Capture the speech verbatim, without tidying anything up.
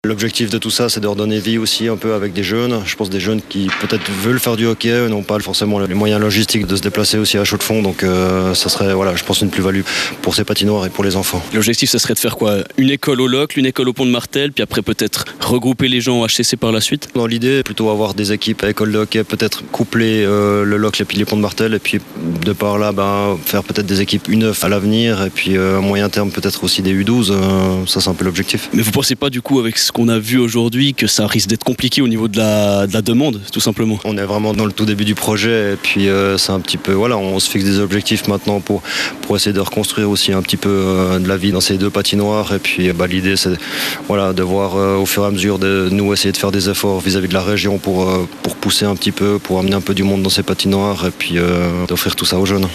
L'objectif de tout ça, c'est de redonner vie aussi un peu avec des jeunes. Je pense des jeunes qui peut-être veulent faire du hockey, n'ont pas forcément les moyens logistiques de se déplacer aussi à Chaux-de-Fonds. Donc euh, ça serait, voilà, je pense, une plus-value pour ces patinoires et pour les enfants. L'objectif, ce serait de faire quoi? Une école au Locle, une école au Pont de Martel, puis après peut-être regrouper les gens au H C C par la suite? Dans l'idée, plutôt avoir des équipes à école de hockey, peut-être coupler euh, le Locle et puis les Ponts de Martel, et puis de par là, ben, faire peut-être des équipes U neuf à l'avenir, et puis euh, à moyen terme peut-être aussi des U douze. Euh, ça, c'est un peu l'objectif. Mais vous pensez pas du coup, avec ce qu'on a vu aujourd'hui, que ça risque d'être compliqué au niveau de la, de la demande, tout simplement? On est vraiment dans le tout début du projet, et puis euh, c'est un petit peu, voilà, on se fixe des objectifs maintenant pour, pour essayer de reconstruire aussi un petit peu euh, de la vie dans ces deux patinoires, et puis bah, l'idée c'est, voilà, de voir euh, au fur et à mesure de nous essayer de faire des efforts vis-à-vis de la région pour, euh, pour pousser un petit peu, pour amener un peu du monde dans ces patinoires, et puis euh, d'offrir tout ça aux jeunes.